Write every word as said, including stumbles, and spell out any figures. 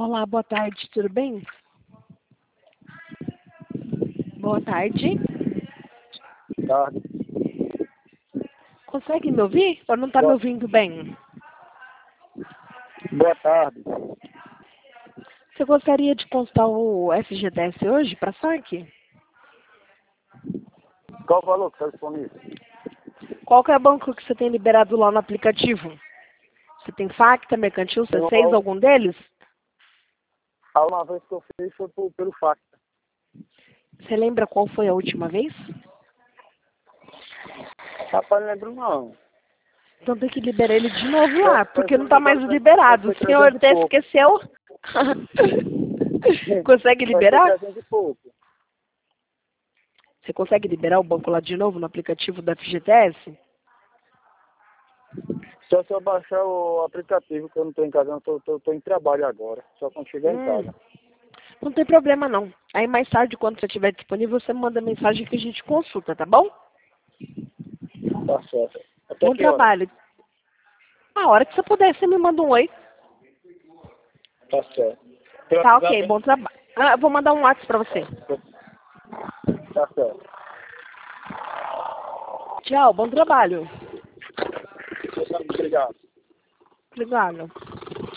Olá, boa tarde, tudo bem? Boa tarde. Tarde. Consegue me ouvir ou não está me Boa, ouvindo bem? boa tarde. Você gostaria de constar o F G T S hoje para saque? Qual o valor que está disponível? Qual que é o banco que você tem liberado lá no aplicativo? Você tem Facta, Mercantil, C seis, Eu, algum deles? a última vez que eu fiz foi por, pelo Facta. Você lembra qual foi a última vez? Rapaz, não lembro não. Então tem que liberar ele de novo Foi, lá, foi, porque se não não me está mais engano, foi, liberado. foi O senhor trezentos e até pouco. esqueceu. Consegue Foi, foi liberar? trezentos e pouco. Você consegue liberar o banco lá de novo no aplicativo da F G T S? Só se eu baixar o aplicativo, que eu não estou em casa, eu tô, tô, tô em trabalho agora. Só quando chegar em Hum, casa. não tem problema não. Aí mais tarde, quando você estiver disponível, você manda mensagem que a gente consulta, tá bom? Tá certo. Até Bom que hora? trabalho. A hora que você puder, você me manda um oi. Tá certo. Pelo Tá WhatsApp, ok, hein? bom trabalho. Ah, eu vou mandar um WhatsApp pra você. Tá certo. Tchau, bom trabalho. Obrigado. Obrigada.